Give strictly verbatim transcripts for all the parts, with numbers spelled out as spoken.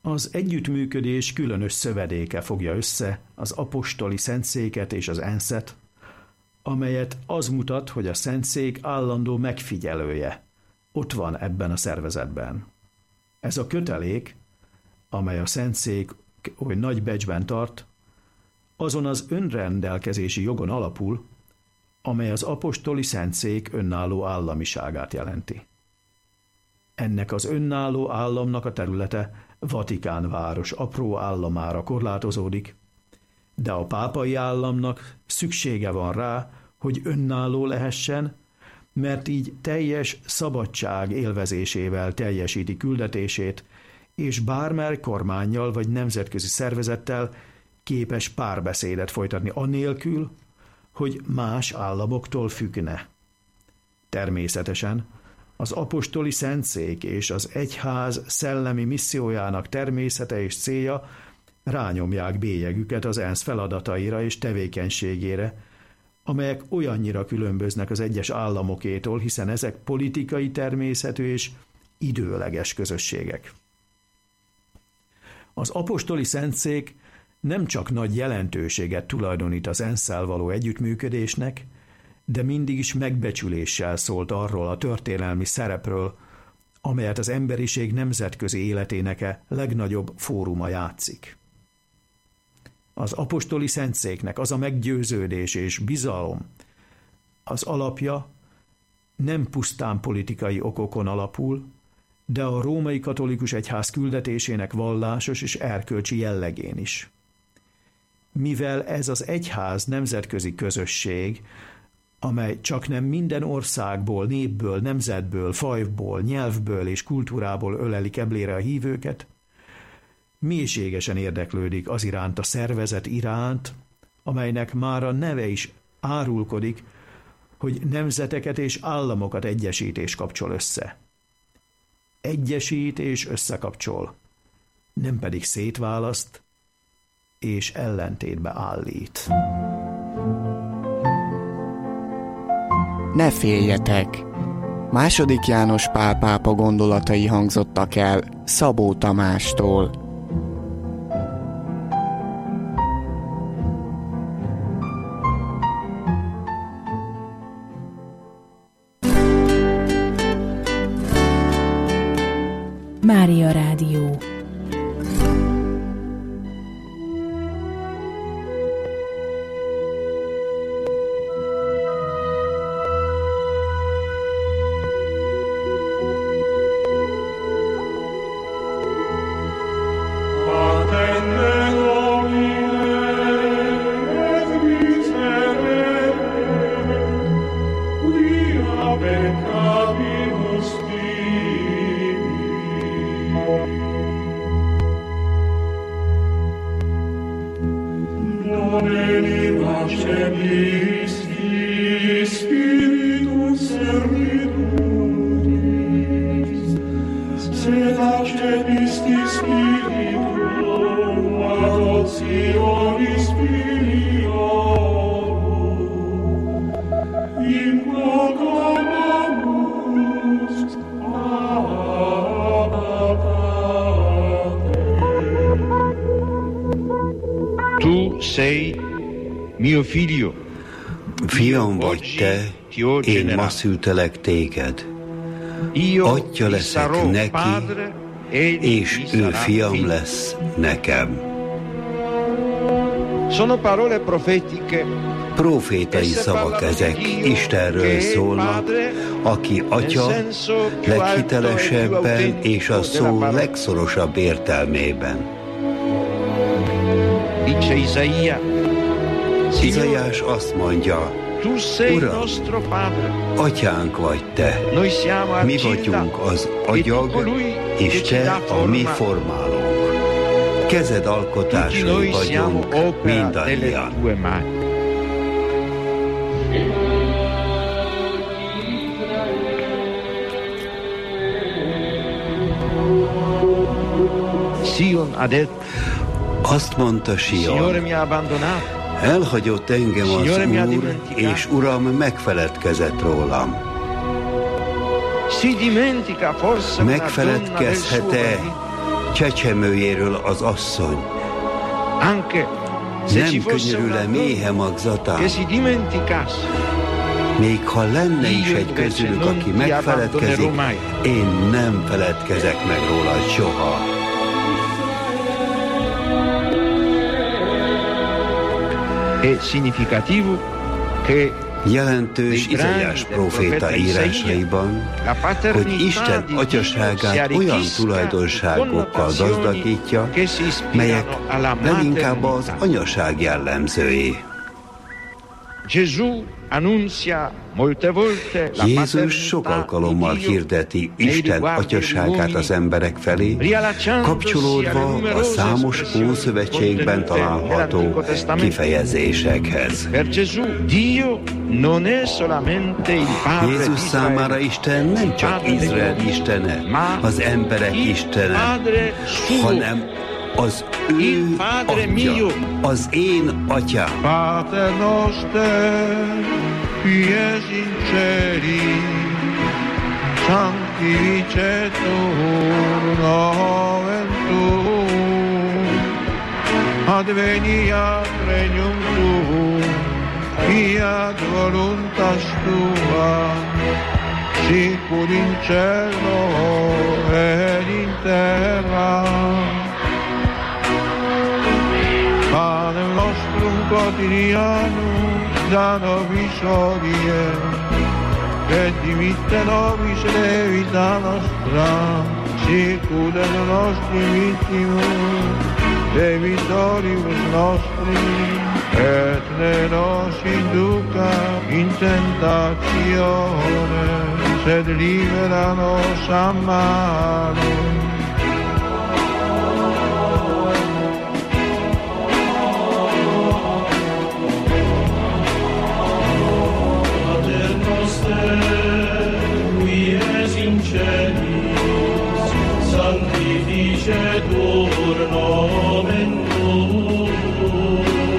Az együttműködés különös szövedéke fogja össze az apostoli szentszéket és az enszet, amelyet az mutat, hogy a szentszék állandó megfigyelője ott van ebben a szervezetben. Ez a kötelék, amely a szentszék oly nagy becsben tart, azon az önrendelkezési jogon alapul, amely az apostoli szentszék önálló államiságát jelenti. Ennek az önálló államnak a területe Vatikán város apró államára korlátozódik, de a pápai államnak szüksége van rá, hogy önálló lehessen, mert így teljes szabadság élvezésével teljesíti küldetését, és bármely kormánnyal vagy nemzetközi szervezettel képes párbeszédet folytatni anélkül, hogy más államoktól függne. Természetesen az apostoli szentszék és az egyház szellemi missziójának természete és célja rányomják bélyegüket az ENSZ feladataira és tevékenységére, amelyek olyannyira különböznek az egyes államokétól, hiszen ezek politikai természetű és időleges közösségek. Az apostoli szentszék nem csak nagy jelentőséget tulajdonít az ENSZ-szel való együttműködésnek, de mindig is megbecsüléssel szólt arról a történelmi szerepről, amelyet az emberiség nemzetközi életének legnagyobb fóruma játszik. Az apostoli szentszéknek az a meggyőződés és bizalom, az alapja nem pusztán politikai okokon alapul, de a római katolikus egyház küldetésének vallásos és erkölcsi jellegén is. Mivel ez az egyház nemzetközi közösség, amely csaknem minden országból, népből, nemzetből, fajból, nyelvből és kultúrából öleli keblére a hívőket, mélységesen érdeklődik az iránt a szervezet iránt, amelynek már a neve is árulkodik, hogy nemzeteket és államokat egyesít és kapcsol össze. Egyesít és összekapcsol, nem pedig szétválaszt és ellentétbe állít. Ne féljetek! Második János Pál pápa gondolatai hangzottak el Szabó Tamástól. Mária Rádió. Fiam vagy te, én ma szültelek téged. Atya leszek neki, és ő fiam lesz nekem. Profétai szavak ezek, Istenről szólnak, aki atya leghitelesebben és a szó legszorosabb értelmében. Izaiás azt mondja, Uram, atyánk vagy te, mi vagyunk az agyag, és te a mi formálónk. Kezed alkotásai vagyunk mindannyian. Azt mondta Sion, elhagyott engem az Úr, és Uram megfeledkezett rólam. Megfeledkezhet-e csecsemőjéről az asszony. Nem könyörül-e méhe magzatán? Még ha lenne is egy közülük, aki megfeledkezik, én nem feledkezek meg róla soha. Jelentős Izaiás próféta írásaiban, hogy Isten atyaságát olyan tulajdonságokkal gazdagítja, melyek leginkább az anyaság jellemzői. Jézus sok alkalommal hirdeti Isten atyaságát az emberek felé, kapcsolódva a számos Ószövetségben található kifejezésekhez. Jézus számára Isten nem csak Izrael istene, az emberek istene, hanem az ő atya, az én atyám. Pater noster, qui es in celi, sanctificetur nomen tuum, adveniat regnum tuum, fiat voluntas tua, sicur in cielo et in terra. Panem nostrum quotidianum da nobis hodie, et dimitte nobis levita nostra, sicut et nostri vittimus, debitoribus nostri, et ne nos induca in tentatione, sed libera nos a malo. Sanctificetur nomen tuum,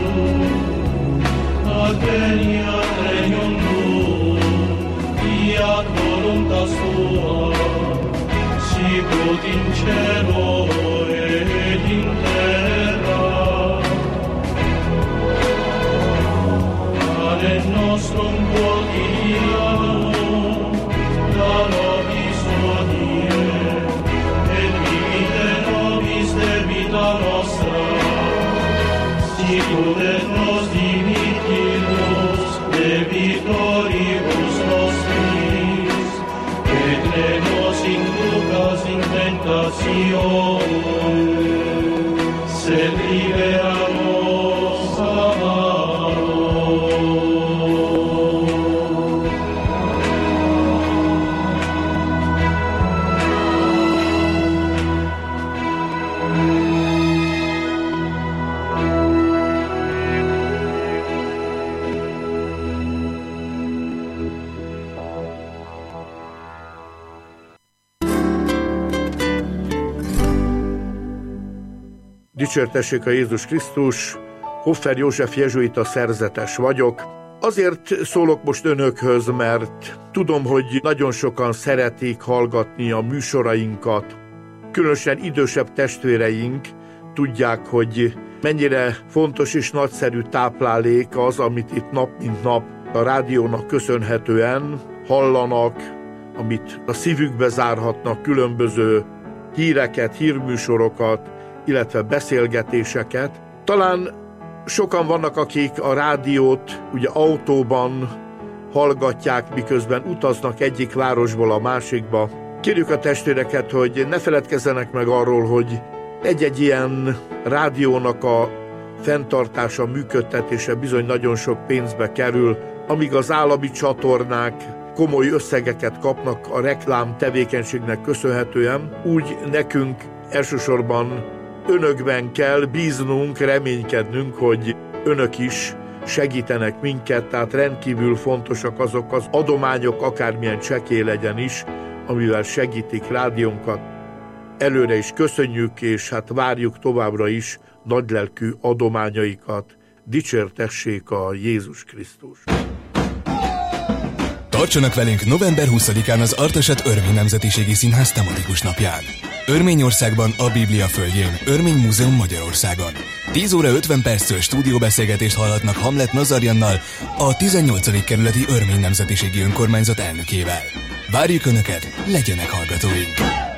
adveniat regnum tuum, fiat voluntas tua, sicut in cielo et in terra. Panem nostrum quotidianum da nobis hodie, debita nostra, sicut et nos dimittimus debitoribus nostris, et ne nos inducas in tentatione, sed libera nos a malo. Dicsértessék a Jézus Krisztus, Hoffer József jezsuita szerzetes vagyok. Azért szólok most önökhöz, mert tudom, hogy nagyon sokan szeretik hallgatni a műsorainkat. Különösen idősebb testvéreink tudják, hogy mennyire fontos és nagyszerű táplálék az, amit itt nap mint nap a rádiónak köszönhetően hallanak, amit a szívükbe zárhatnak, különböző híreket, hírműsorokat, illetve beszélgetéseket. Talán sokan vannak, akik a rádiót ugye autóban hallgatják, miközben utaznak egyik városból a másikba. Kérjük a testvéreket, hogy ne feledkezzenek meg arról, hogy egy-egy ilyen rádiónak a fenntartása, működtetése bizony nagyon sok pénzbe kerül, amíg az állami csatornák komoly összegeket kapnak a reklám tevékenységnek köszönhetően, úgy nekünk elsősorban önökben kell bíznunk, reménykednünk, hogy önök is segítenek minket, tehát rendkívül fontosak azok az adományok, akármilyen csekély legyen is, amivel segítik rádiónkat. Előre is köszönjük, és hát várjuk továbbra is nagylelkű adományaikat. Dicsértessék a Jézus Krisztus! Tartsanak velünk november huszadikán az Artesat Örmény Nemzetiségi Színház tematikus napján. Örményországban, a Biblia földjén, Örmény Múzeum Magyarországon. tíz óra ötven perctől stúdióbeszélgetést hallhatnak Hamlet Nazarjannal, a tizennyolcadik kerületi Örmény Nemzetiségi Önkormányzat elnökével. Várjuk Önöket, legyenek hallgatóink!